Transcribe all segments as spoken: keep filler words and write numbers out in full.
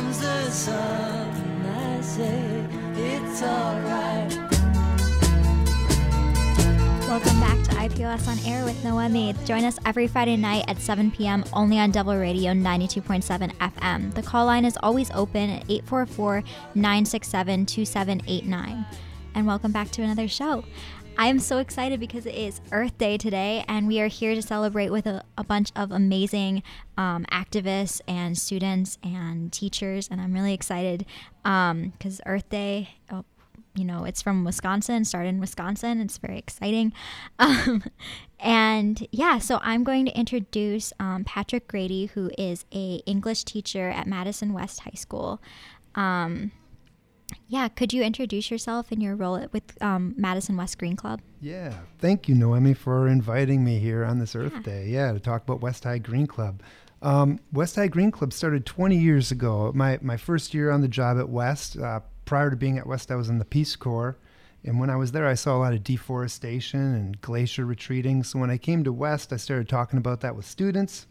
comes the sun, I say it's alright. Welcome back to I P O S On Air with Noemi. Join us every Friday night at seven p.m. only on Double Radio ninety-two point seven F M. The call line is always open at eight four four, nine six seven, two seven eight nine. And welcome back to another show. I am so excited because it is Earth Day today, and we are here to celebrate with a, a bunch of amazing um, activists and students and teachers, and I'm really excited because um, Earth Day, oh, you know, it's from Wisconsin, started in Wisconsin. It's very exciting. Um, and yeah, so I'm going to introduce um, Patrick Grady, who is a English teacher at Madison West High School. Um, yeah, could you introduce yourself and your role with um, Madison West Green Club? Yeah, thank you, Noemi, for inviting me here on this Earth Yeah. Day. Yeah, to talk about West High Green Club. Um, West High Green Club started twenty years ago. My my first year on the job at West. Uh, prior to being at West, I was in the Peace Corps. And when I was there, I saw a lot of deforestation and glacier retreating. So when I came to West, I started talking about that with students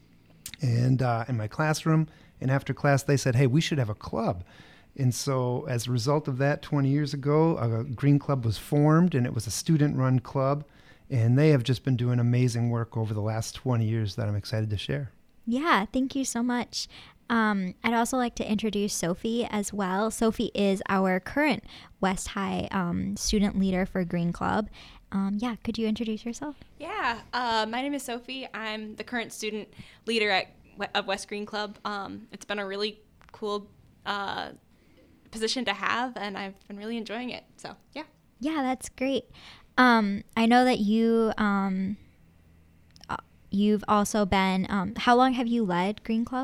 and uh, in my classroom. And after class, they said, hey, we should have a club. And so as a result of that, twenty years ago, a Green Club was formed, and it was a student-run club. And they have just been doing amazing work over the last twenty years that I'm excited to share. Yeah, thank you so much. Um, I'd also like to introduce Sophie as well. Sophie is our current West High um, student leader for Green Club. Um, yeah, could you introduce yourself? Yeah, uh, my name is Sophie. I'm the current student leader at of West Green Club. Um, it's been a really cool uh, position to have, and I've been really enjoying it. So, yeah. Yeah, that's great. Um, I know that you, um, uh, you've also been, um, how long have you led Green Club?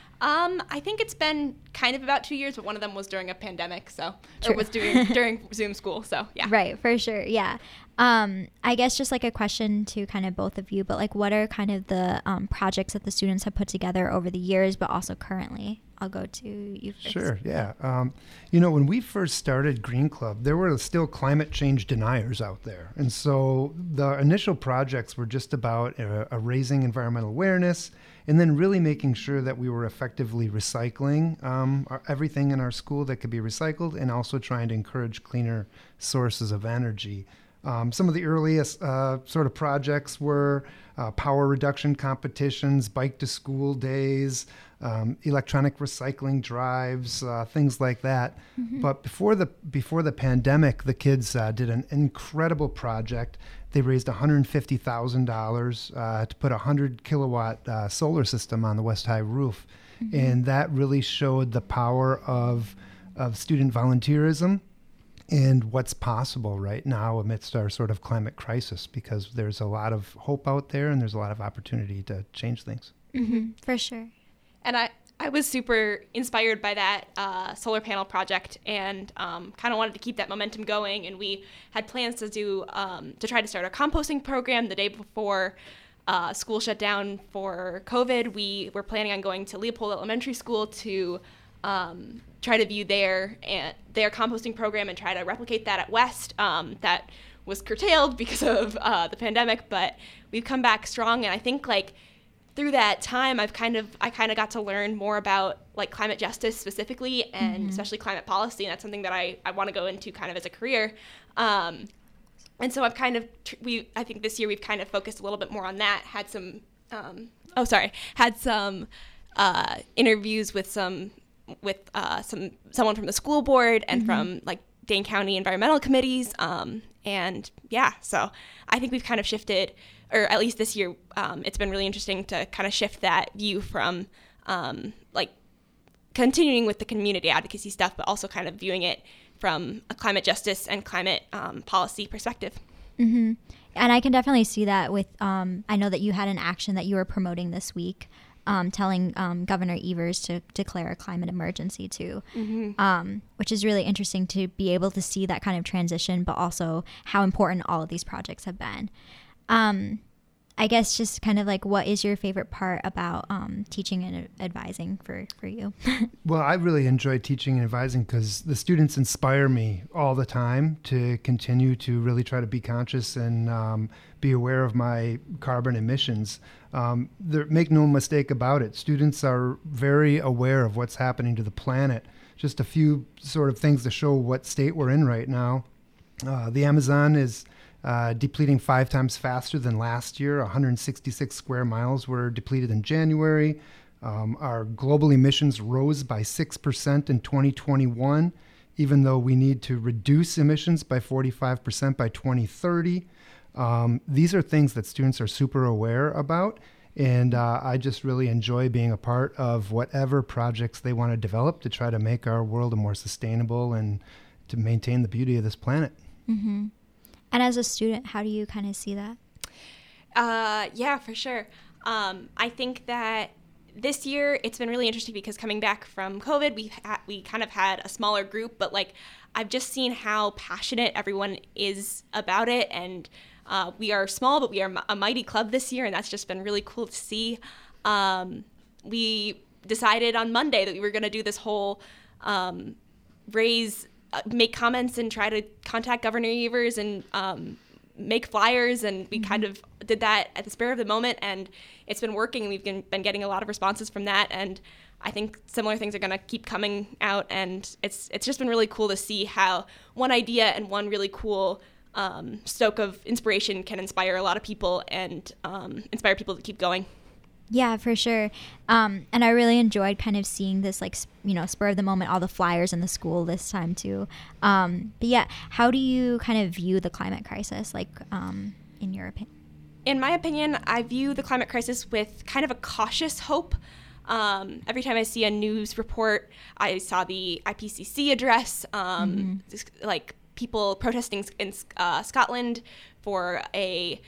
Um, I think it's been kind of about two years, but one of them was during a pandemic, so, True. or was during, during Zoom school, so, yeah. Right, for sure, yeah. Um, I guess just like a question to kind of both of you, but like what are kind of the um, projects that the students have put together over the years, but also currently? I'll go to you first. Sure, yeah. Um, you know, when we first started Green Club, there were still climate change deniers out there. And so the initial projects were just about uh, uh, raising environmental awareness and then really making sure that we were effectively recycling um, our, everything in our school that could be recycled, and also trying to encourage cleaner sources of energy. Um, some of the earliest uh, sort of projects were uh, power reduction competitions, bike to school days, um, electronic recycling drives, uh, things like that. Mm-hmm. But before the before the pandemic, the kids uh, did an incredible project. They raised one hundred fifty thousand dollars uh, to put a one hundred kilowatt uh, solar system on the West High roof. Mm-hmm. And that really showed the power of of student volunteerism and what's possible right now amidst our sort of climate crisis, because there's a lot of hope out there and there's a lot of opportunity to change things. Mm-hmm, for sure. And I, I was super inspired by that uh, solar panel project, and um, kind of wanted to keep that momentum going. And we had plans to do um, to try to start a composting program the day before uh, school shut down for COVID. We were planning on going to Leopold Elementary School to um, try to view their and their composting program and try to replicate that at West. Um, that was curtailed because of uh, the pandemic, but we've come back strong. And I think like through that time, I've kind of I kind of got to learn more about like climate justice specifically, and mm-hmm. especially climate policy. And that's something that I, I want to go into kind of as a career. Um, and so I've kind of we I think this year we've kind of focused a little bit more on that. Had some um, oh sorry had some uh, interviews with some. with uh, some someone from the school board and mm-hmm. from like Dane County environmental committees. Um, and yeah, so I think we've kind of shifted, or at least this year, um, it's been really interesting to kind of shift that view from um, like continuing with the community advocacy stuff, but also kind of viewing it from a climate justice and climate um, policy perspective. Mm-hmm. And I can definitely see that with, um, I know that you had an action that you were promoting this week. Um, telling um, Governor Evers to declare a climate emergency too, mm-hmm. um, which is really interesting to be able to see that kind of transition, but also how important all of these projects have been. Um, I guess just kind of like, what is your favorite part about um, teaching and advising for, for you? Well, I really enjoy teaching and advising because the students inspire me all the time to continue to really try to be conscious and um, be aware of my carbon emissions. Um, there, make no mistake about it, students are very aware of what's happening to the planet. Just a few sort of things to show what state we're in right now. Uh, the Amazon is uh, depleting five times faster than last year. one hundred sixty-six square miles were depleted in January. Um, our global emissions rose by six percent in twenty twenty-one, even though we need to reduce emissions by forty-five percent by twenty thirty. Um, these are things that students are super aware about, and uh, I just really enjoy being a part of whatever projects they want to develop to try to make our world a more sustainable and to maintain the beauty of this planet. Mm-hmm. And as a student, how do you kind of see that? Uh, yeah, for sure. Um, I think that this year it's been really interesting because coming back from COVID, we ha- we kind of had a smaller group, but like I've just seen how passionate everyone is about it, and uh, we are small, but we are a mighty club this year, and that's just been really cool to see. Um, we decided on Monday that we were going to do this whole um, raise. Uh, make comments and try to contact Governor Evers and um, make flyers, and we mm-hmm. kind of did that at the spur of the moment, and it's been working, and we've been, been getting a lot of responses from that, and I think similar things are going to keep coming out, and it's it's just been really cool to see how one idea and one really cool um, stoke of inspiration can inspire a lot of people and um, inspire people to keep going. Yeah, for sure. Um, and I really enjoyed kind of seeing this, like, you know, spur of the moment, all the flyers in the school this time too. Um, but yeah, how do you kind of view the climate crisis, like, um, in your opinion? In my opinion, I view the climate crisis with kind of a cautious hope. Um, every time I see a news report, I saw the I P C C address, um, mm-hmm. like people protesting in uh, Scotland for a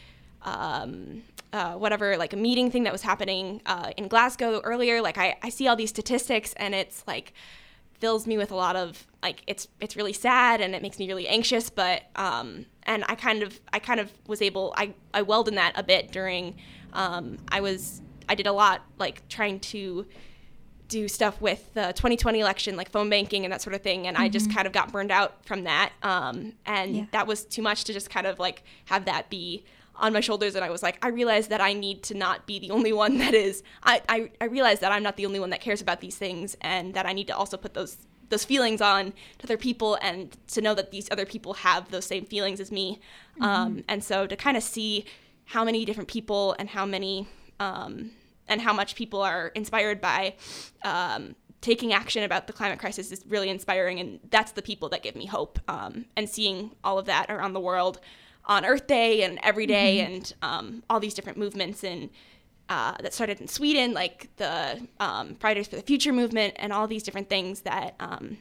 um, uh, whatever, like a meeting thing that was happening uh, in Glasgow earlier. Like I, I see all these statistics, and it's like fills me with a lot of like it's it's really sad, and it makes me really anxious. But um, and I kind of I kind of was able I I welled in that a bit during um, I was I did a lot like trying to do stuff with the twenty twenty election, like phone banking and that sort of thing. And mm-hmm. I just kind of got burned out from that. Um, and yeah. that was too much to just kind of like have that be on my shoulders. And I was like, I realized that I need to not be the only one that is, I, I, I realized that I'm not the only one that cares about these things, and that I need to also put those those feelings on to other people, and to know that these other people have those same feelings as me. Mm-hmm. Um, and so to kind of see how many different people and how many, um, and how much people are inspired by um, taking action about the climate crisis is really inspiring, and that's the people that give me hope. Um, and seeing all of that around the world on Earth Day and every day, mm-hmm. and um, all these different movements and uh, that started in Sweden, like the um, Fridays for the Future movement, and all these different things that, um,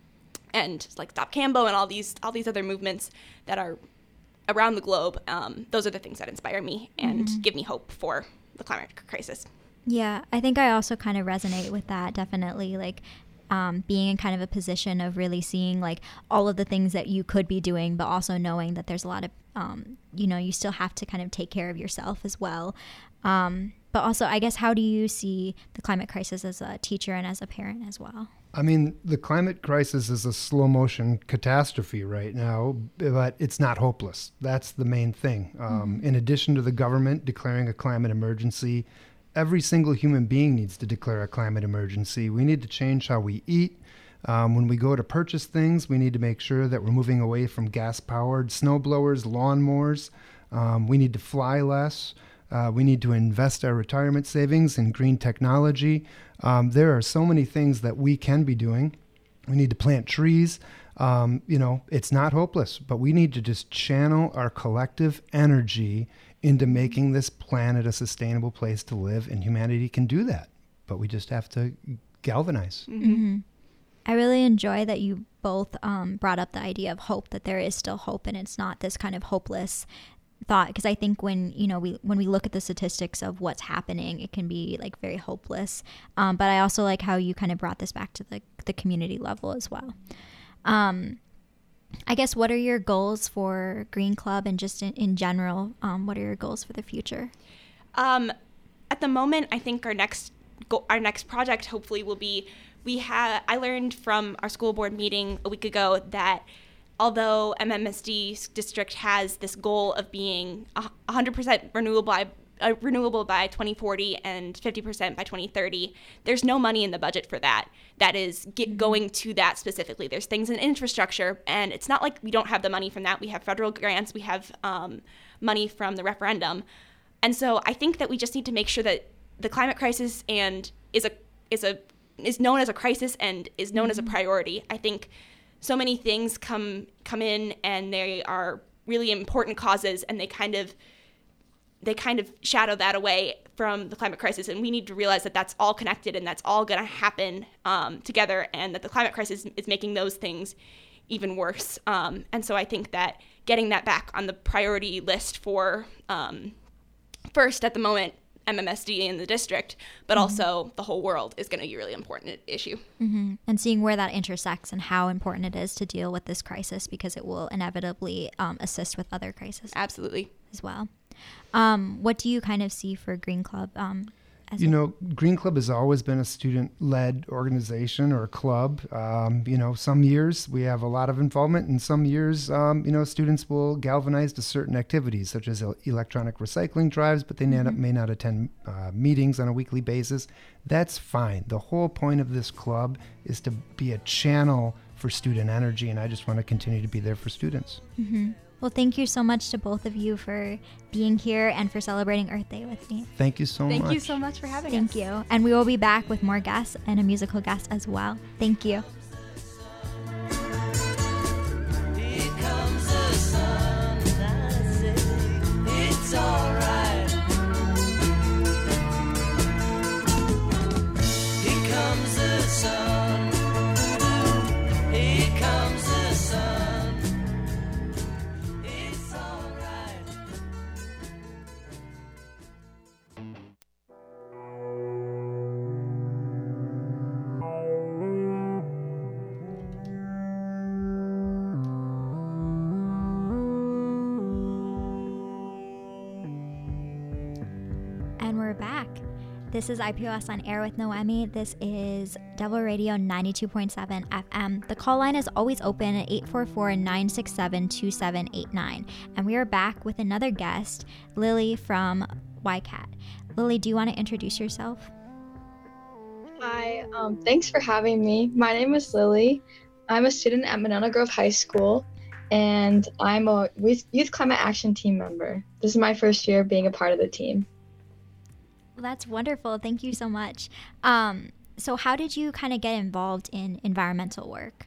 and like Stop Cambo and all these all these other movements that are around the globe. Um, those are the things that inspire me and mm-hmm. give me hope for the climate crisis. Yeah, I think I also kind of resonate with that, definitely, like um, being in kind of a position of really seeing like all of the things that you could be doing, but also knowing that there's a lot of, um, you know, you still have to kind of take care of yourself as well. Um, but also, I guess, how do you see the climate crisis as a teacher and as a parent as well? I mean, the climate crisis is a slow motion catastrophe right now, but it's not hopeless. That's the main thing. Um, mm-hmm. In addition to the government declaring a climate emergency, every single human being needs to declare a climate emergency. We need to change how we eat. Um, when we go to purchase things, we need to make sure that we're moving away from gas-powered snowblowers, lawnmowers. Um, we need to fly less. Uh, we need to invest our retirement savings in green technology. Um, there are so many things that we can be doing. We need to plant trees. Um, you know, it's not hopeless, but we need to just channel our collective energy into making this planet a sustainable place to live, and humanity can do that. But we just have to galvanize. Mm-hmm. I really enjoy that you both um, brought up the idea of hope, that there is still hope, and it's not this kind of hopeless thought, because I think when you know we when we look at the statistics of what's happening, it can be like very hopeless. Um, but I also like how you kind of brought this back to the the community level as well. Um, I guess, what are your goals for Green Club, and just in, in general, um, what are your goals for the future? Um, at the moment, I think our next go- our next project hopefully will be we have. I learned from our school board meeting a week ago that although M M S D district has this goal of being one hundred percent renewable by, uh, renewable by twenty forty and fifty percent by twenty thirty, there's no money in the budget for that. That is get going to that specifically. There's things in infrastructure, and it's not like we don't have the money from that. We have federal grants. We have um, money from the referendum. And so I think that we just need to make sure that the climate crisis and is a is a is known as a crisis and is known mm-hmm. as a priority. I think so many things come come in and they are really important causes, and they kind of they kind of shadow that away from the climate crisis. And we need to realize that that's all connected and that's all going to happen um, together, and that the climate crisis is making those things even worse. Um, and so I think that getting that back on the priority list for um, first, at the moment, M M S D in the district, but mm-hmm. also the whole world is going to be a really important issue. Mm-hmm. And seeing where that intersects and how important it is to deal with this crisis, because it will inevitably um, assist with other crises. Absolutely. As well. Um, what do you kind of see for Green Club? Um, as you a- know, Green Club has always been a student-led organization or a club. Um, you know, some years we have a lot of involvement, and some years, um, you know, students will galvanize to certain activities, such as electronic recycling drives, but they mm-hmm. may, not, may not attend uh, meetings on a weekly basis. That's fine. The whole point of this club is to be a channel for student energy, and I just want to continue to be there for students. Mm-hmm. Well, thank you so much to both of you for being here and for celebrating Earth Day with me. Thank you so Thank much. Thank you so much for having thank us. Thank you. And we will be back with more guests and a musical guest as well. Thank you. Here comes the sun, and I say it's alright. Here comes the sun. Here comes the sun. This is I P O S on Air with Noemi. This is Devil Radio ninety-two point seven F M. The call line is always open at eight four four, nine six seven, two seven eight nine. And we are back with another guest, Lily from Y CAT. Lily, do you want to introduce yourself? Hi, um, thanks for having me. My name is Lily. I'm a student at Monona Grove High School, and I'm a Youth Climate Action Team member. This is my first year being a part of the team. Well, that's wonderful. Thank you so much. Um, so how did you kind of get involved in environmental work?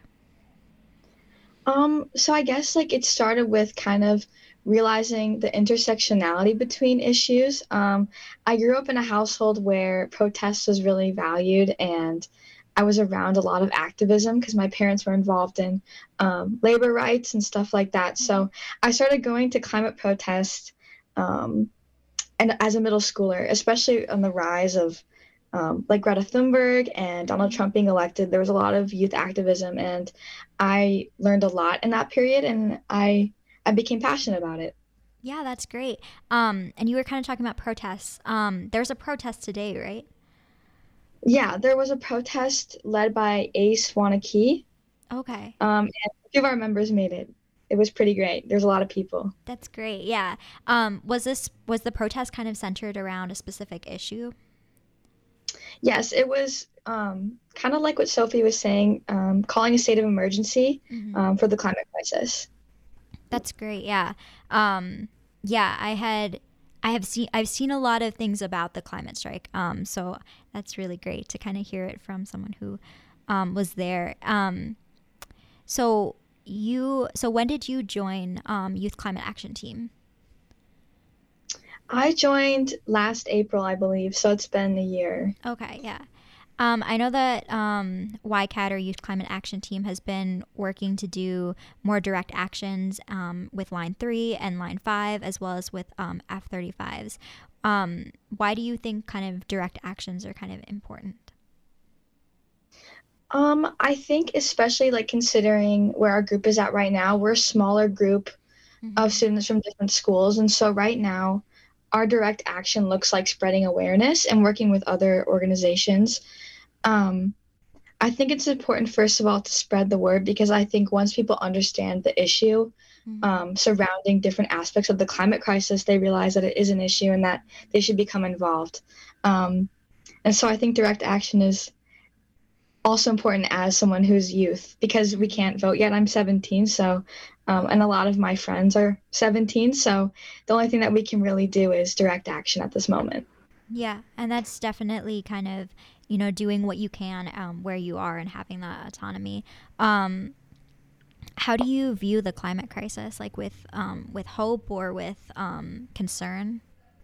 Um, so I guess like it started with kind of realizing the intersectionality between issues. Um, I grew up in a household where protest was really valued, and I was around a lot of activism because my parents were involved in um, labor rights and stuff like that. So I started going to climate protests um, and as a middle schooler, especially on the rise of um, like Greta Thunberg and Donald Trump being elected. There was a lot of youth activism, and I learned a lot in that period, and I I became passionate about it. Yeah, that's great. Um, and you were kind of talking about protests. Um, there's a protest today, right? Yeah, there was a protest led by Ace Wanakee. Okay. Um, and a few of our members made it. It was pretty great. There's a lot of people. That's great. Yeah. Um, was this was the protest kind of centered around a specific issue? Yes, it was um, kind of like what Sophie was saying, um, calling a state of emergency mm-hmm. um, for the climate crisis. That's great. Yeah. Um, yeah, I had I have seen I've seen a lot of things about the climate strike. Um, so that's really great to kind of hear it from someone who um, was there. Um, so you so when did you join um, Youth Climate Action Team? I joined last April, I believe, so it's been a year. Okay, yeah. Um, I know that um, Y CAT, or Youth Climate Action Team, has been working to do more direct actions um, with Line three and Line five, as well as with um, F thirty-fives. Um, why do you think kind of direct actions are kind of important? Um, I think especially like considering where our group is at right now, we're a smaller group mm-hmm. of students from different schools. And so right now, our direct action looks like spreading awareness and working with other organizations. Um, I think it's important, first of all, to spread the word, because I think once people understand the issue Mhm. um, surrounding different aspects of the climate crisis, they realize that it is an issue and that they should become involved. Um, and so I think direct action is also important as someone who's youth, because we can't vote yet. I'm seventeen, so um, and a lot of my friends are seventeen, so the only thing that we can really do is direct action at this moment. Yeah, and that's definitely kind of, you know, doing what you can um, where you are and having that autonomy. Um, how do you view the climate crisis, like with um, with hope or with um, concern?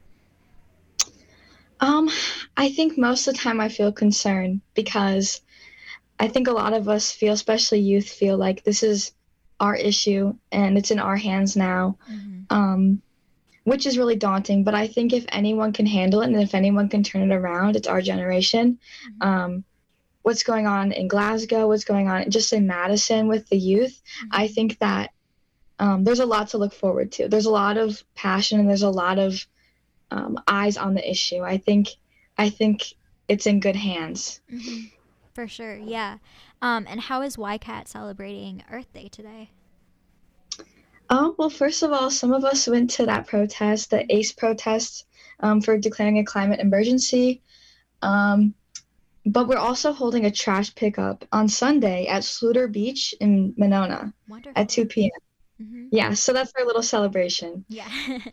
Um, I think most of the time I feel concerned, because I think a lot of us feel, especially youth, feel like this is our issue and it's in our hands now, Mm-hmm. um, which is really daunting. But I think if anyone can handle it and if anyone can turn it around, it's our generation. Mm-hmm. Um, what's going on in Glasgow, what's going on just in Madison with the youth, Mm-hmm. I think that um, there's a lot to look forward to. There's a lot of passion and there's a lot of um, eyes on the issue. I think, I think it's in good hands. Mm-hmm. For sure, yeah. Um, and how is Y CAT celebrating Earth Day today? Um, well, first of all, some of us went to that protest, the A C E protest, um, for declaring a climate emergency. Um, but we're also holding a trash pickup on Sunday at Schluter Beach in Monona Wonderful. at two p.m. Mm-hmm. Yeah, so that's our little celebration. Yeah.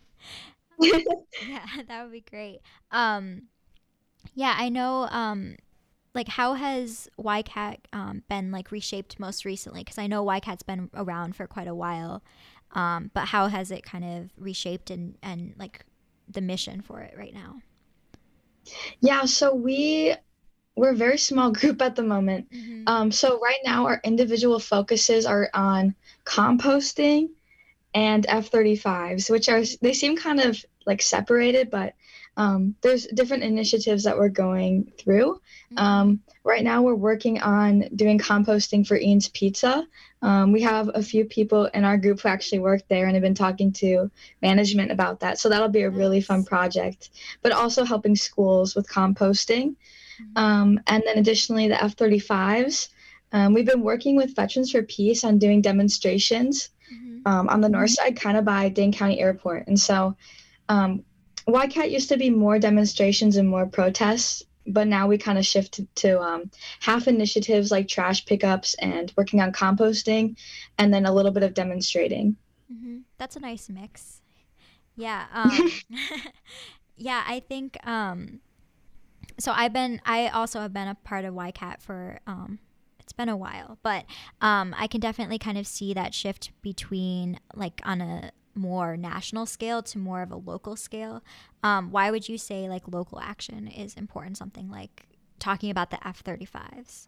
Yeah, that would be great. Um, yeah, I know. Um, like, how has Y CAT um, been like reshaped most recently? Because I know Y CAT's been around for quite a while, um, but how has it kind of reshaped and and like the mission for it right now? Yeah, so we we're a very small group at the moment. Mm-hmm. Um, so right now our individual focuses are on composting and F thirty-fives, which are, they seem kind of like separated, but um, there's different initiatives that we're going through. Mm-hmm. Um, right now we're working on doing composting for Ian's Pizza. Um, we have a few people in our group who actually work there and have been talking to management about that. So that'll be a really Nice. fun project, but also helping schools with composting. Mm-hmm. Um, and then additionally, the F thirty-fives. Um, we've been working with Veterans for Peace on doing demonstrations Mm-hmm. um, on the north side, kind of by Dane County Airport. And so um, Y CAT used to be more demonstrations and more protests, but now we kind of shifted to um, half initiatives like trash pickups and working on composting, and then a little bit of demonstrating. Mm-hmm. That's a nice mix. Yeah. Um, yeah, I think. Um, so I've been. I also have been a part of Y CAT for. Um, it's been a while, but um, I can definitely kind of see that shift between like on a more national scale to more of a local scale. Um, why would you say like local action is important? Something like talking about the F thirty-fives.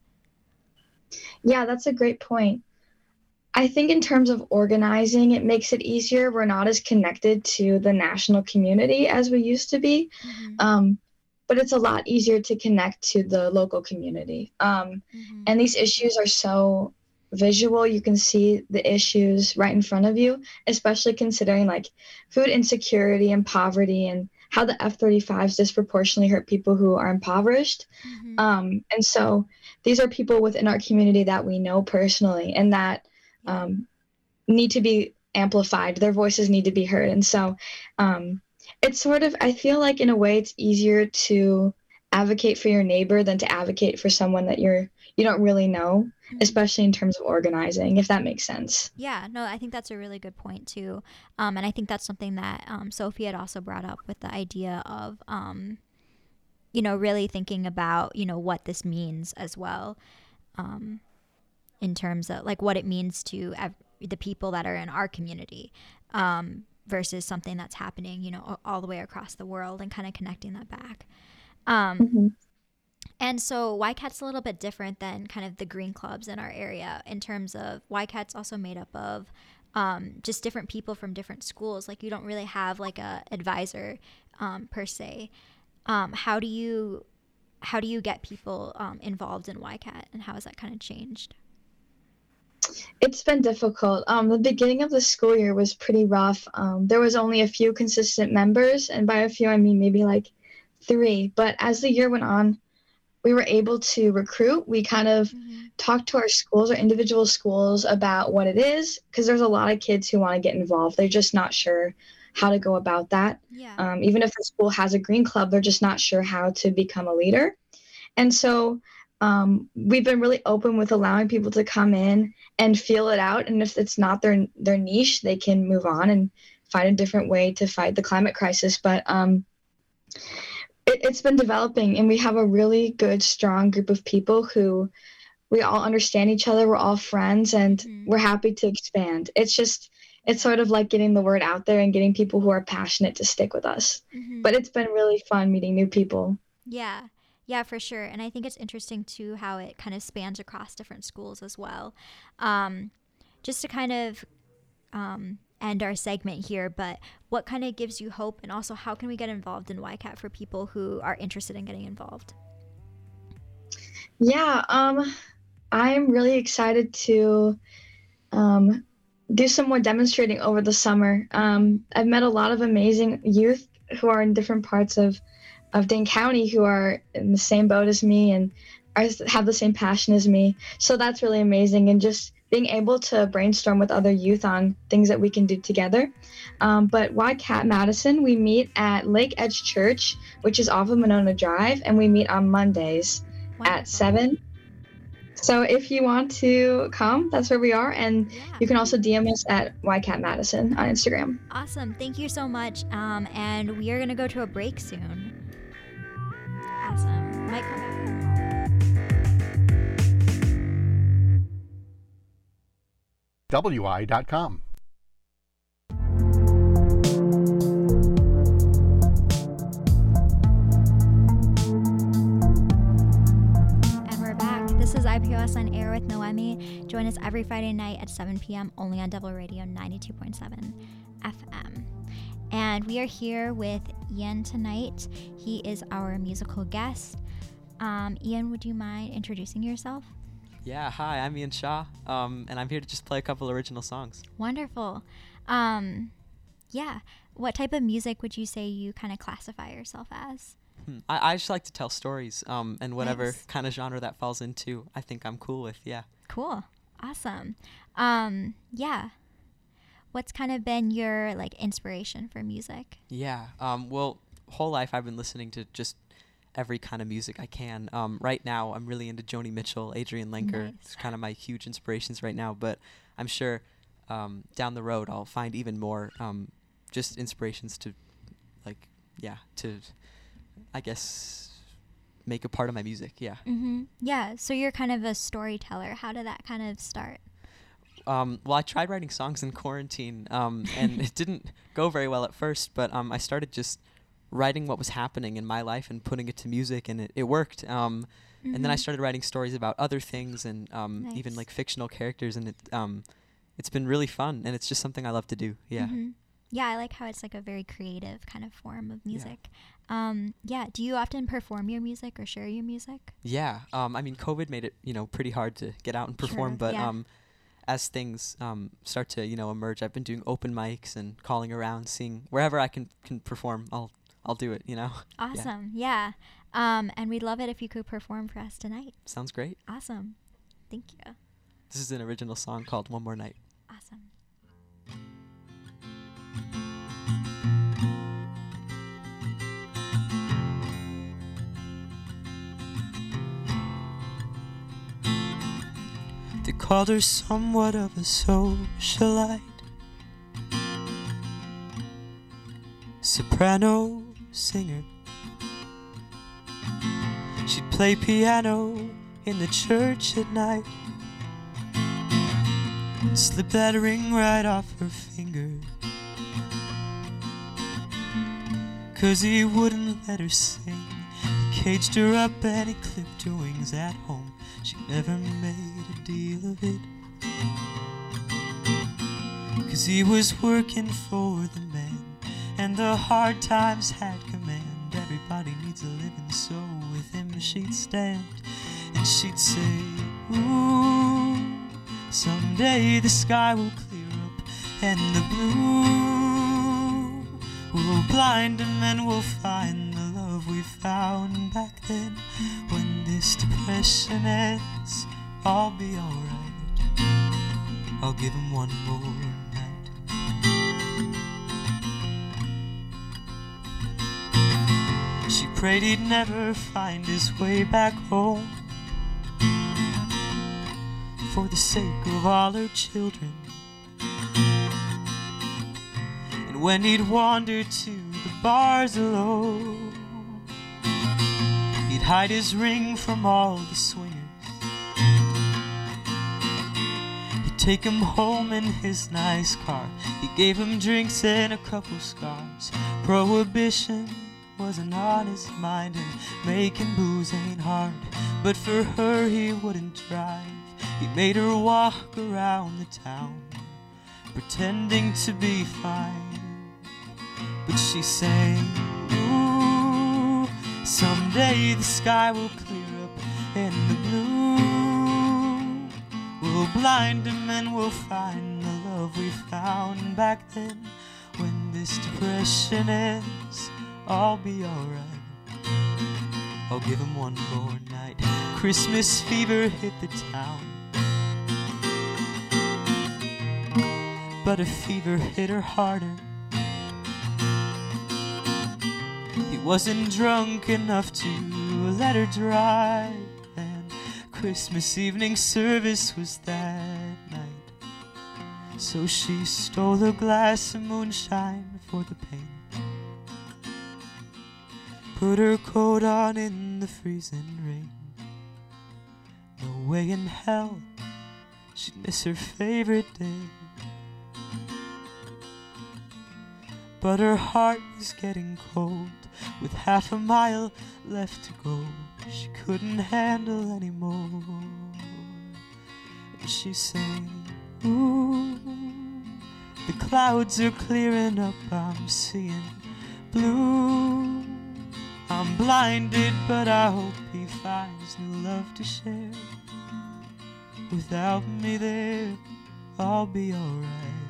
Yeah, that's a great point. I think in terms of organizing, it makes it easier. We're not as connected to the national community as we used to be, Mm-hmm. um, but it's a lot easier to connect to the local community. Um, Mm-hmm. and these issues are so visual. You can see the issues right in front of you, especially considering like food insecurity and poverty and how the F thirty-fives disproportionately hurt people who are impoverished. Mm-hmm. Um, and so these are people within our community that we know personally and that Yeah. um, need to be amplified. Their voices need to be heard. And so um, it's sort of, I feel like in a way it's easier to advocate for your neighbor than to advocate for someone that you're, you don't really know, Mhm. especially in terms of organizing, if that makes sense. Yeah, no, I think that's a really good point too. Um, and I think that's something that um, Sophie had also brought up with the idea of, um, you know, really thinking about, you know, what this means as well, um, in terms of like what it means to ev- the people that are in our community, um, versus something that's happening, you know, all the way across the world, and kind of connecting that back. Um, Mm-hmm. And so Y CAT's a little bit different than kind of the green clubs in our area in terms of Y CAT's also made up of um, just different people from different schools. Like you don't really have like a advisor um, per se. Um, how do you how do you get people um, involved in Y CAT, and how has that kind of changed? It's been difficult. Um, the beginning of the school year was pretty rough. Um, there was only a few consistent members, and by a few I mean maybe like three. But as the year went on, we were able to recruit. We kind of mm-hmm. talked to our schools, our individual schools, about what it is, because there's a lot of kids who want to get involved. They're just not sure how to go about that. Yeah. Um, even if the school has a green club, they're just not sure how to become a leader. And so um, we've been really open with allowing people to come in and feel it out. And if it's not their their niche, they can move on and find a different way to fight the climate crisis. But um, it, it's been developing, and we have a really good, strong group of people who we all understand each other. We're all friends, and mm-hmm. we're happy to expand. It's just, it's sort of like getting the word out there and getting people who are passionate to stick with us. Mm-hmm. But it's been really fun meeting new people. Yeah. Yeah, for sure. And I think it's interesting, too, how it kind of spans across different schools as well. Um, just to kind of um, end our segment here, but what kind of gives you hope? And also, how can we get involved in Y CAT for people who are interested in getting involved? Yeah, um, I'm really excited to um, do some more demonstrating over the summer. Um, I've met a lot of amazing youth who are in different parts of of Dane County who are in the same boat as me and are, have the same passion as me. So that's really amazing. And just being able to brainstorm with other youth on things that we can do together. Um, but Y CAT Madison, we meet at Lake Edge Church, which is off of Monona Drive, and we meet on Mondays Wonderful. At seven. So if you want to come, that's where we are. And yeah. you can also D M us at Y CAT Madison on Instagram. Awesome. Thank you so much. Um, and we are going to go to a break soon. Awesome. Might come back. W I dot com. And we're back. This is I P O S on Air with Noemi. Join us every Friday night at seven p.m. only on Double Radio ninety-two point seven F M. And we are here with Ian tonight. He is our musical guest. Um, Ian, would you mind introducing yourself? Yeah, hi, I'm Ian Shaw, um, and I'm here to just play a couple original songs. Wonderful. Um, yeah, what type of music would you say you kind of classify yourself as? Hmm. I, I just like to tell stories, um, and whatever Nice. kind of genre that falls into, I think I'm cool with, yeah. Cool. Awesome. Um, yeah. What's kind of been your like inspiration for music? Yeah, um, well, whole life I've been listening to just every kind of music I can. Um, right now, I'm really into Joni Mitchell, Adrienne Lenker. Nice. It's kind of my huge inspirations right now, but I'm sure um, down the road I'll find even more um, just inspirations to, like, yeah, to, I guess, make a part of my music, yeah. Mm-hmm. Yeah, so you're kind of a storyteller. How did that kind of start? Um, well, I tried writing songs in quarantine, um, and it didn't go very well at first, but um, I started just writing what was happening in my life and putting it to music, and it, it worked. Um, mm-hmm. And then I started writing stories about other things and um, Nice. even like fictional characters, and it, um, it's been really fun, and it's just something I love to do, yeah. Mm-hmm. Yeah, I like how it's like a very creative kind of form of music. Yeah. Um, yeah, do you often perform your music or share your music? Yeah, um, I mean, COVID made it, you know, pretty hard to get out and perform, Sure, but yeah. um, as things um, start to, you know, emerge, I've been doing open mics and calling around, seeing wherever I can, can perform, I'll I'll do it, you know. Awesome, yeah. yeah. Um, and we'd love it if you could perform for us tonight. Sounds great. Awesome. Thank you. This is an original song called One More Night. Awesome. They called her somewhat of a socialite, soprano singer. She'd play piano in the church at night, slip that ring right off her finger, 'cause he wouldn't let her sing. He caged her up and he clipped her wings at home. She never made a deal of it, 'cause he was working for the man, and the hard times had command. Everybody needs a living, so with him she'd stand, and she'd say, ooh, Someday the sky will clear up and the blue will blind and men will find the love we found back then. When this depression ends, I'll be alright. I'll give him one more night. She prayed he'd never find his way back home, for the sake of all her children. And when he'd wander to the bars alone, he'd hide his ring from all the swingers. He'd take him home in his nice car. He gave him drinks and a couple scars. Prohibition wasn't on his mind, and making booze ain't hard. But for her he wouldn't drive. He made her walk around the town, pretending to be fine. But she sang, ooh, someday the sky will clear up and the blue will blind him and we'll find the love we found back then. When this depression ends, I'll be alright. I'll give him one more night. Christmas fever hit the town, but a fever hit her harder. He wasn't drunk enough to let her drive, and Christmas evening service was that night. So she stole a glass of moonshine for the pain, put her coat on in the freezing rain. No way in hell she'd miss her favorite day, but her heart was getting cold. With half a mile left to go, she couldn't handle anymore. And she sang, ooh, the clouds are clearing up, I'm seeing blue. I'm blinded, but I hope he finds new love to share. Without me there, I'll be alright.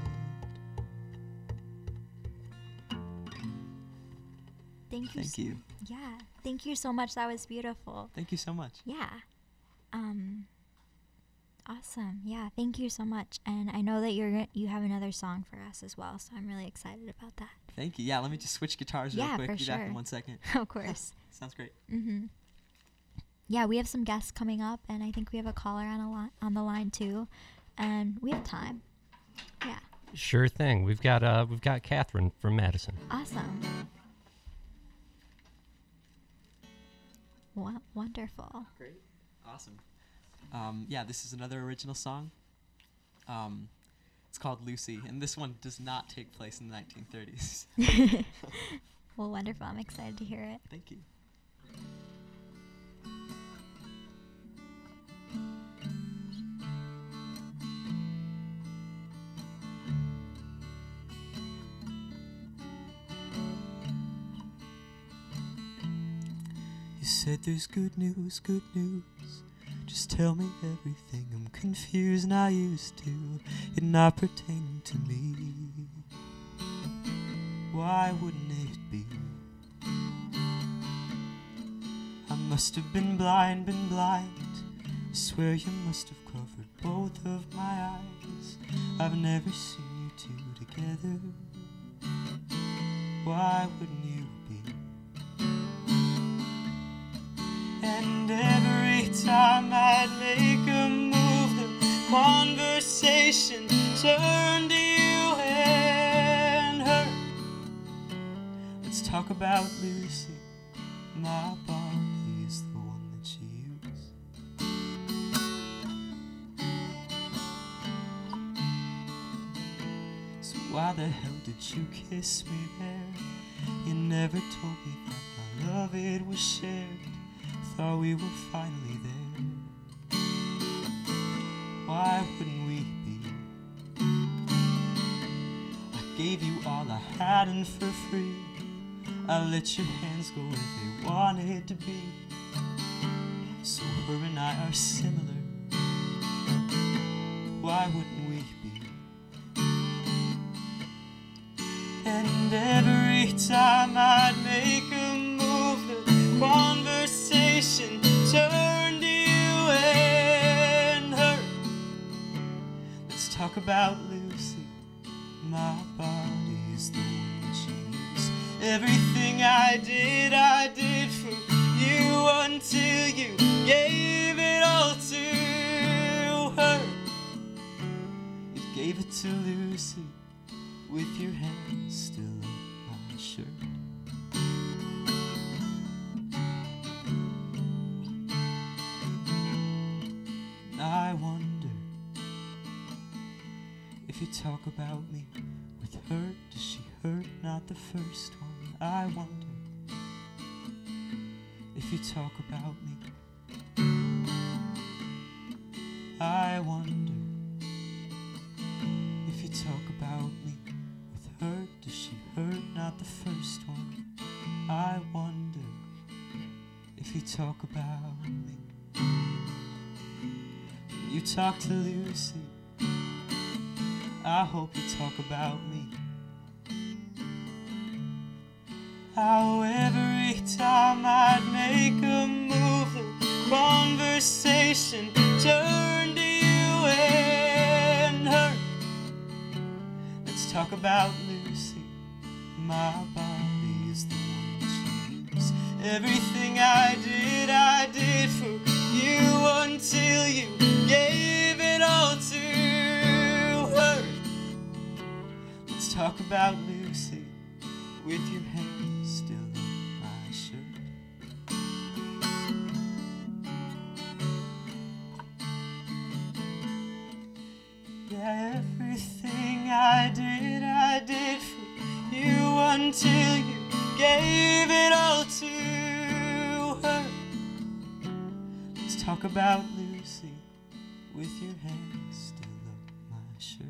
Thank you. Thank so, you. Yeah. Thank you so much. That was beautiful. Thank you so much. Yeah. Um awesome. Yeah, thank you so much. And I know that you're go- you have another song for us as well, so I'm really excited about that. Thank you. Yeah, let me just switch guitars real Yeah, quick. for Be back in sure. one second. Of course. Sounds great. Mhm. Yeah, we have some guests coming up, and I think we have a caller on a li- on the line too, and we have time. Yeah. Sure thing. We've got uh we've got Catherine from Madison. Awesome. Wo- wonderful. Great. Awesome. Um, yeah, this is another original song. Um, it's called Lucy, and this one does not take place in the nineteen thirties. Well, wonderful. I'm excited to hear it. Thank you. You said there's good news, good news. Just tell me everything. I'm confused, not used to it not pertaining to me. Why wouldn't it be? I must have been blind, been blind. I swear you must have covered both of my eyes. I've never seen you two together. Why wouldn't you be? And every time I'd make a move, the conversation turned to you and her. Let's talk about Lucy. My body is the one that she used. So why the hell did you kiss me there? You never told me that my love, it was shared. Thought we were finally there. Why wouldn't we be? I gave you all I had and for free. I let your hands go where they wanted to be. So her and I are similar. Why why wouldn't we be? And every time I'd make a move, the conversation turned to you and her. Let's talk about Lucy. My body's the one she used. Everything I did, I did for you until you gave it all to her. You gave it to Lucy with your hands still on my shirt. And I wonder if you talk about me with her, does she hurt? Not the first one. I wonder if you talk about me. I wonder if you talk about me with her, does she hurt? Not the first one. I wonder if you talk about me. When you talk to Lucy, I hope you talk about me. How every time I'd make a move, the conversation turned to you and her. Let's talk about Lucy. My body is the one she used. Everything I did, I did for you until you gave it all to her. Let's talk about Lucy with your hands still on my shirt. Yeah, everything I did, I did for you until you gave it all to her. Let's talk about Lucy with your hands still on my shirt.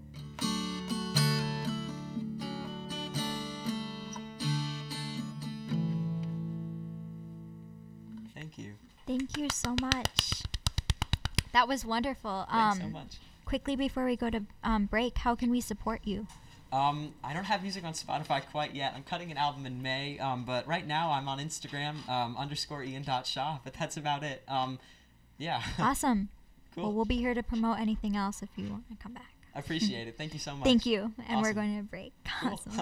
Thank you. Thank you so much. That was wonderful. Thanks um, so much. Quickly before we go to um, break, how can we support you? Um, I don't have music on Spotify quite yet. I'm cutting an album in May, um, but right now I'm on Instagram, um, underscore Ian dot Shaw, but that's about it. Um, yeah. Awesome. Cool. Well, we'll be here to promote anything else if you want to come back. I appreciate it. Thank you so much. Thank you. And we're Awesome. going to break. Cool. Awesome.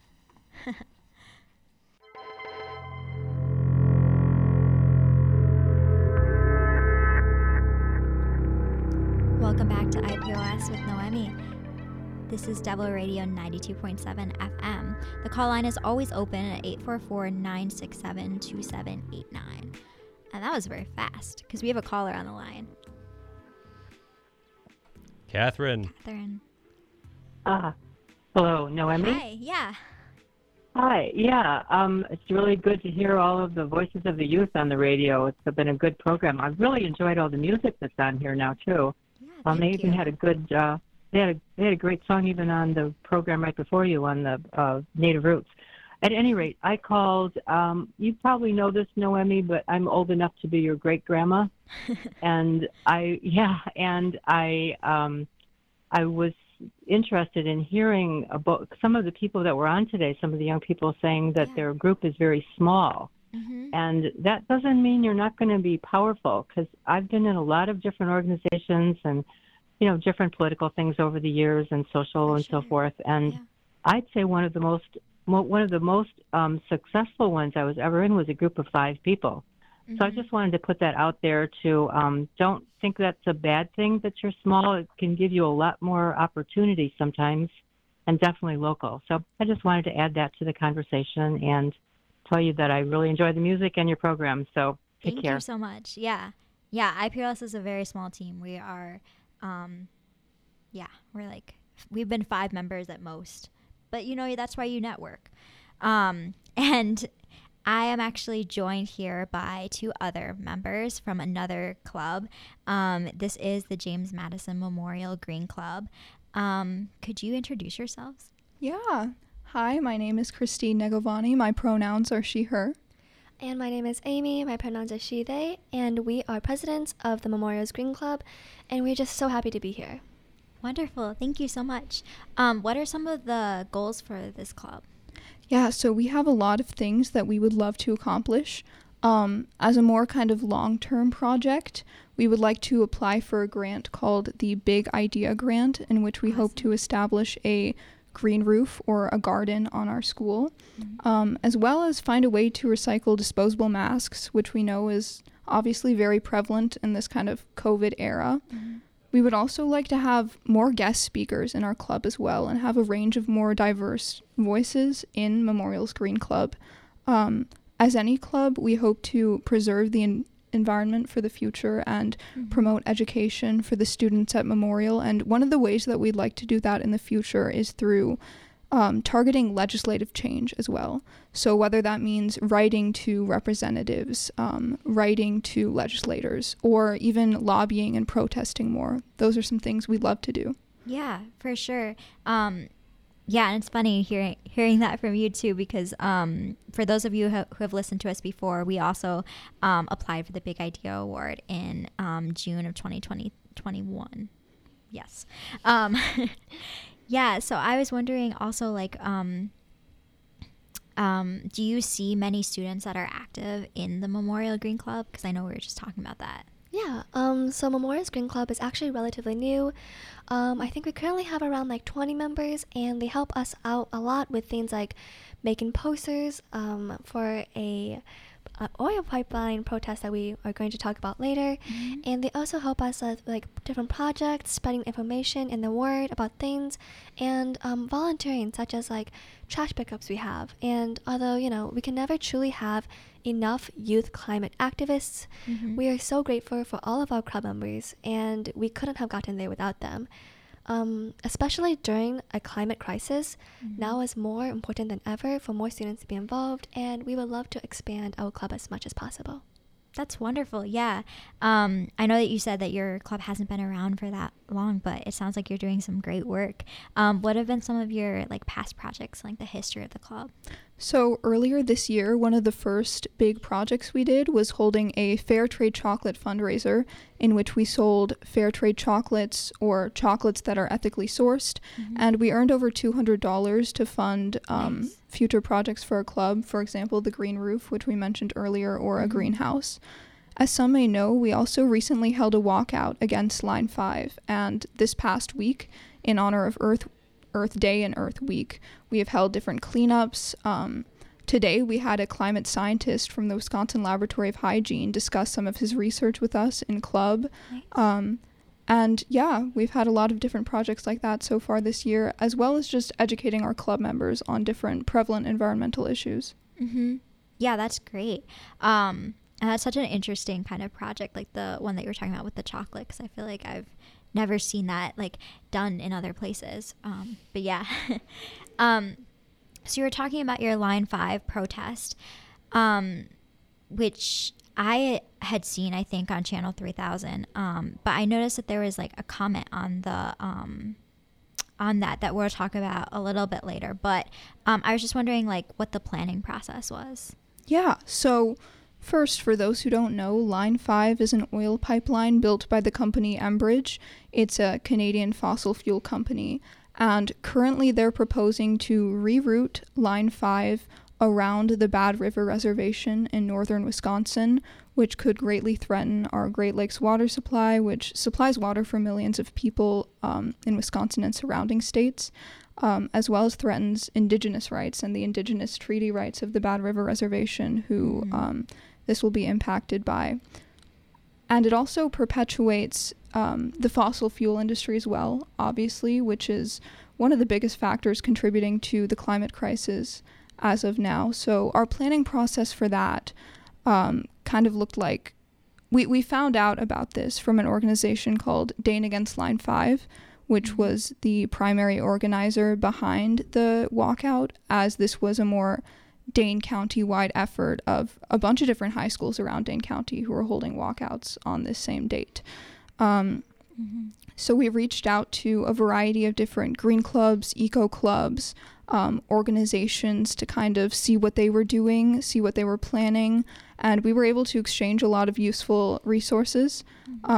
Welcome back to I P O S with Noemi. This is Devil Radio ninety-two point seven F M. The call line is always open at eight four four, nine six seven, two seven eight nine. And that was very fast because we have a caller on the line. Catherine. Catherine. Ah, hello, Noemi. Hi, yeah. Hi, yeah. Um, it's really good to hear all of the voices of the youth on the radio. It's been a good program. I've really enjoyed all the music that's on here now too. Yeah, Um, they thank even you. had a good. Uh, they had a they had a great song even on the program right before you on the uh, Native Roots. At any rate, I called. Um, you probably know this, Noemi, but I'm old enough to be your great grandma, and I yeah, and I um, I was interested in hearing about some of the people that were on today. Some of the young people saying that Yeah. their group is very small. Mm-hmm. And that doesn't mean you're not going to be powerful, because I've been in a lot of different organizations and, you know, different political things over the years and social For and so sure. forth. And Yeah. I'd say one of the most mo- one of the most um, successful ones I was ever in was a group of five people. So I Mhm. just wanted to put that out there to um, don't think that's a bad thing that you're small. It can give you a lot more opportunity sometimes, and definitely local. So I just wanted to add that to the conversation and tell you that I really enjoy the music and your program. So take Thank care. you so much. Yeah. Yeah, I P O S is a very small team. We are, um, yeah, we're like, we've been five members at most. But, you know, that's why you network. Um, and I am actually joined here by two other members from another club. Um, this is the James Madison Memorial Green Club. Um, could you introduce yourselves? Yeah. Hi, my name is Christine Negovani. My pronouns are she, her. And my name is Amy. My pronouns are she, they. And we are presidents of the Memorials Green Club. And we're just so happy to be here. Wonderful. Thank you so much. Um, what are some of the goals for this club? Yeah, so we have a lot of things that we would love to accomplish. Um, as a more kind of long-term project, we would like to apply for a grant called the Big Idea Grant, in which we awesome. hope to establish a green roof or a garden on our school, mm-hmm. um, as well as find a way to recycle disposable masks, which we know is obviously very prevalent in this kind of COVID era. Mm-hmm. We would also like to have more guest speakers in our club as well and have a range of more diverse voices in Memorial's Green Club. Um, as any club, we hope to preserve the en- environment for the future and mm-hmm. promote education for the students at Memorial. And one of the ways that we'd like to do that in the future is through um, targeting legislative change as well. So whether that means writing to representatives, um, writing to legislators, or even lobbying and protesting more. Those are some things we'd love to do. Yeah, for sure. Um, yeah, and it's funny hearing hearing that from you too, because um, for those of you who, who have listened to us before, we also um, applied for the Big Idea Award in um, June of twenty twenty, twenty-one. Yes. Um, yeah, so I was wondering also, like, um, um, do you see many students that are active in the Memorial Green Club? Because I know we were just talking about that. Yeah, um, so Memorial's Green Club is actually relatively new. Um, I think we currently have around like twenty members, and they help us out a lot with things like making posters um, for a, a oil pipeline protest that we are going to talk about later. Mm-hmm. And they also help us with like different projects, spreading information and the word about things, and um, volunteering, such as like trash pickups we have. And although, you know, we can never truly have enough youth climate activists, mm-hmm. we are so grateful for all of our club members, and we couldn't have gotten there without them. Um, especially during a climate crisis, mm-hmm. now is more important than ever for more students to be involved, and we would love to expand our club as much as possible. That's wonderful. Yeah. Um, I know that you said that your club hasn't been around for that long, but it sounds like you're doing some great work. Um, what have been some of your like past projects, like the history of the club? So earlier this year, one of the first big projects we did was holding a fair trade chocolate fundraiser in which we sold fair trade chocolates or chocolates that are ethically sourced. Mm-hmm. And we earned over two hundred dollars to fund um, nice. future projects for our club. For example, the green roof, which we mentioned earlier, or mm-hmm. a greenhouse. As some may know, we also recently held a walkout against Line five. And this past week, in honor of Earth Earth Day and Earth Week, we have held different cleanups. Um, today, we had a climate scientist from the Wisconsin Laboratory of Hygiene discuss some of his research with us in club. Nice. Um, and yeah, we've had a lot of different projects like that so far this year, as well as just educating our club members on different prevalent environmental issues. Mm-hmm. Yeah, that's great. Um, and that's such an interesting kind of project, like the one that you were talking about with the chocolate, because I feel like I've never seen that like done in other places. Um, but yeah. um, so you were talking about your Line five protest, um, which I had seen, I think, on Channel three thousand. Um, but I noticed that there was like a comment on the um, on that that we'll talk about a little bit later. But um, I was just wondering like what the planning process was. Yeah. So first, for those who don't know, Line five is an oil pipeline built by the company Enbridge. It's a Canadian fossil fuel company, and currently they're proposing to reroute Line five around the Bad River Reservation in northern Wisconsin, which could greatly threaten our Great Lakes water supply, which supplies water for millions of people um, in Wisconsin and surrounding states, um, as well as threatens Indigenous rights and the Indigenous treaty rights of the Bad River Reservation, who mm-hmm. um, this will be impacted by. And it also perpetuates um, the fossil fuel industry as well, obviously, which is one of the biggest factors contributing to the climate crisis as of now. So our planning process for that um, kind of looked like, we, we found out about this from an organization called Dane Against Line five, which mm-hmm. was the primary organizer behind the walkout, as this was a more Dane County-wide effort of a bunch of different high schools around Dane County who were holding walkouts on this same date. Um, mm-hmm. So we reached out to a variety of different green clubs, eco clubs, um, organizations to kind of see what they were doing, see what they were planning, and we were able to exchange a lot of useful resources. Mm-hmm. Um,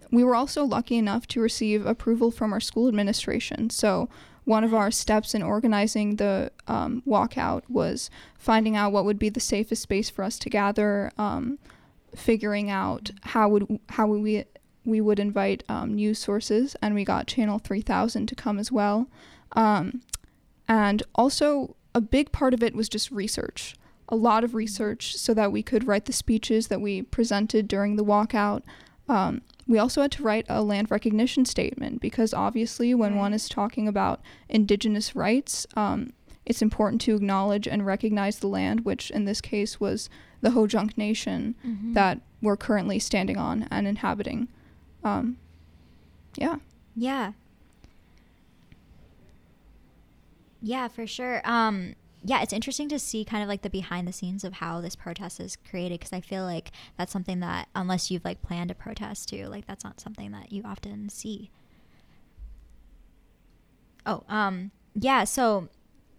we were also lucky enough to receive approval from our school administration. So one of our steps in organizing the um, walkout was finding out what would be the safest space for us to gather, um, figuring out how would how would we we would invite um, news sources, and we got Channel three thousand to come as well. Um, and also a big part of it was just research, a lot of research so that we could write the speeches that we presented during the walkout. Um, we also had to write a land recognition statement because obviously when Right. one is talking about Indigenous rights, um, it's important to acknowledge and recognize the land, which in this case was the Ho-Chunk Nation Mhm. that we're currently standing on and inhabiting. Um, yeah. Yeah. Yeah, for sure. Um, yeah, it's interesting to see kind of like the behind the scenes of how this protest is created, because I feel like that's something that, unless you've like planned a protest too, like that's not something that you often see. Oh, um, yeah, so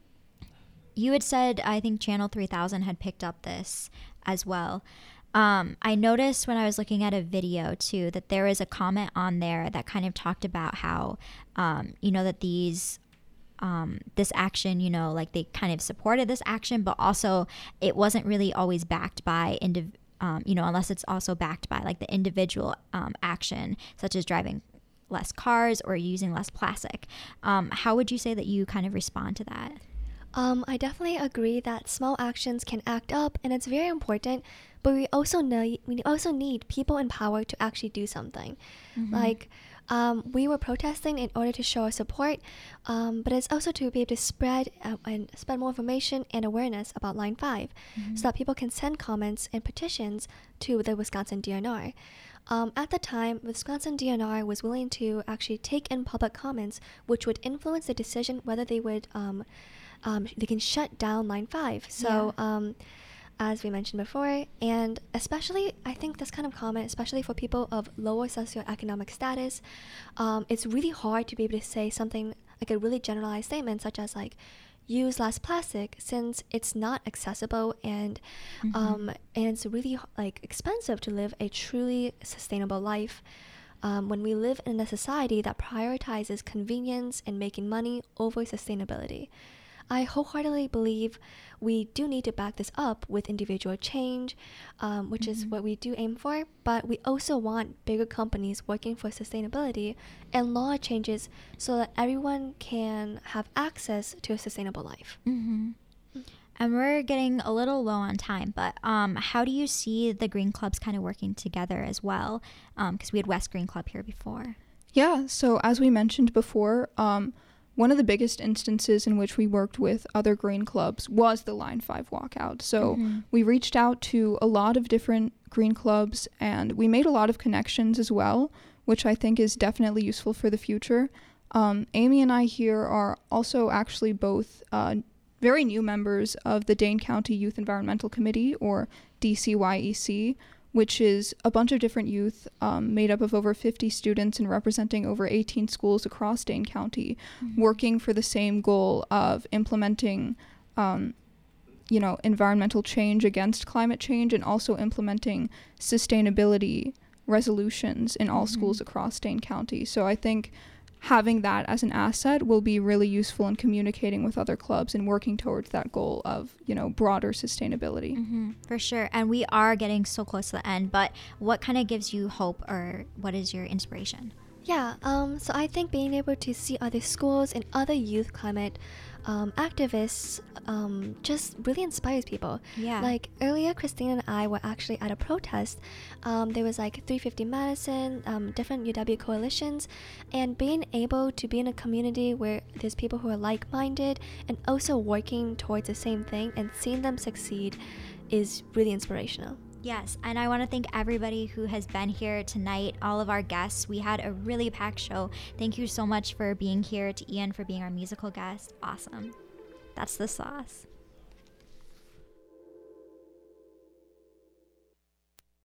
you had said, I think Channel three thousand had picked up this as well. Um, I noticed when I was looking at a video too that there was a comment on there that kind of talked about how, um, you know, that these, um, this action, you know, like they kind of supported this action, but also it wasn't really always backed by, indiv- um, you know, unless it's also backed by like the individual um, action, such as driving less cars or using less plastic. Um, how would you say that you kind of respond to that? Um, I definitely agree that small actions can act up, and it's very important. But we also need we also need people in power to actually do something. Mhm. Like, um, we were protesting in order to show our support, um, but it's also to be able to spread uh, and spread more information and awareness about Line Five, Mhm. so that people can send comments and petitions to the Wisconsin D N R. Um, at the time, Wisconsin D N R was willing to actually take in public comments, which would influence the decision whether they would um, um, they can shut down Line Five. So. Um, as we mentioned before, and especially, I think this kind of comment, especially for people of lower socioeconomic status, um, it's really hard to be able to say something like a really generalized statement such as like, use less plastic, since it's not accessible and Mhm. um, and it's really like expensive to live a truly sustainable life. Um, when we live in a society that prioritizes convenience and making money over sustainability. I wholeheartedly believe we do need to back this up with individual change, um, which is Mhm. what we do aim for, but we also want bigger companies working for sustainability and law changes so that everyone can have access to a sustainable life. Mm-hmm. And we're getting a little low on time, but um, how do you see the Green Clubs kind of working together as well? Because we had West Green Club here before. Yeah, so as we mentioned before, um, one of the biggest instances in which we worked with other green clubs was the Line five walkout. So Mhm. we reached out to a lot of different green clubs, and we made a lot of connections as well, which I think is definitely useful for the future. Um, Amy and I here are also actually both uh, very new members of the Dane County Youth Environmental Committee, or D C Y E C, which is a bunch of different youth um, made up of over fifty students and representing over eighteen schools across Dane County, Mm-hmm. working for the same goal of implementing, um, you know, environmental change against climate change, and also implementing sustainability resolutions in all Mhm. schools across Dane County. So I think having that as an asset will be really useful in communicating with other clubs and working towards that goal of, you know, broader sustainability. Mm-hmm. For sure. And we are getting so close to the end, but what kind of gives you hope, or what is your inspiration? Yeah, um, so I think being able to see other schools and other youth climate um, activists um, just really inspires people. Yeah. Like earlier, Christine and I were actually at a protest. Um, there was like three fifty Madison, um, different U W coalitions, and being able to be in a community where there's people who are like-minded and also working towards the same thing and seeing them succeed is really inspirational. Yes, and I want to thank everybody who has been here tonight, all of our guests. We had a really packed show. Thank you so much for being here, to Ian for being our musical guest. Awesome. That's the sauce.